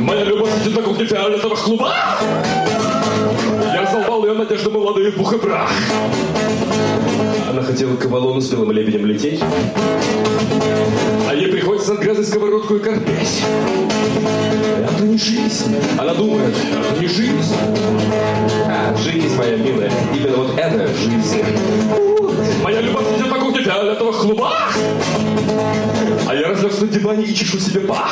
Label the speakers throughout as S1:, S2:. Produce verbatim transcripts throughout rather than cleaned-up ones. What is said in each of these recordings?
S1: Моя любовь сидит на кухне фиолетовых клубах. Я раздолбал ее надежды молодые в пух и прах. Она хотела к Авалону с белым лебедем лететь, а ей приходится над грязной сковородку и корпеть. Это не жизнь. Она думает, это не жизнь. А, жизнь моя милая, именно вот это жизнь. Моя любовь сидит на кухне фиолетовых клубах, а я разлегся на диване и чешу себе пах.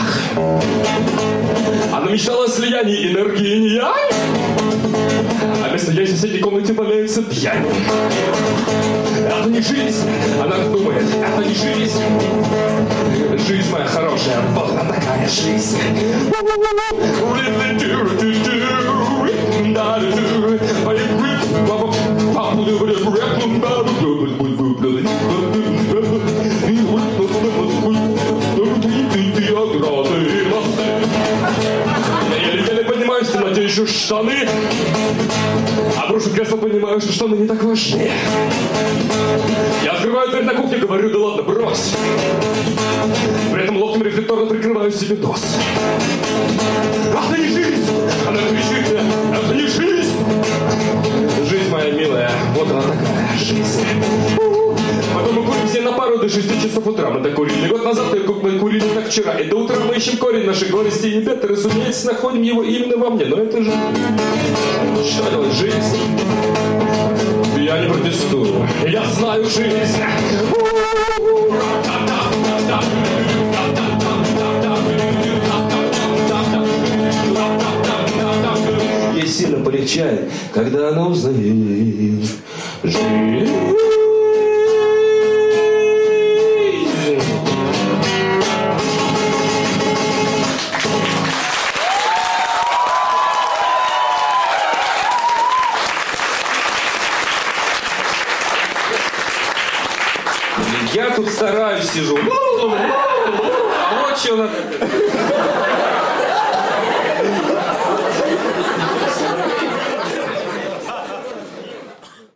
S1: Она мечтала о слиянии энергии и инь-янь, а вместо яйца в соседней комнате валяется пьянь. Это не жизнь, она думает, это не жизнь. Жизнь моя хорошая, вот она такая жизнь. Я еле-еле понимаю, в темноте ищу штаны, а брошу кресло, понимаю, что штаны не так важны. Я открываю дверь на кухне, говорю, да ладно, брось. При этом локтем рефлекторно прикрываю себе нос. Это не жизнь! Она кричит, это не жизнь! Жизнь моя милая, вот она такая жизнь. Потом мы курим все на пару до шести часов утра. Мы так курили год назад, мы курили так вчера. И до утра мы ищем корень нашей горести и бед. И, разумеется, находим его именно во мне. Но это же... Что делать? Жизнь? Я не протестую. Я знаю жизнь. Ей сильно полегчает, когда она узнает жизнь. Я тут стараюсь, сижу. Вот что надо.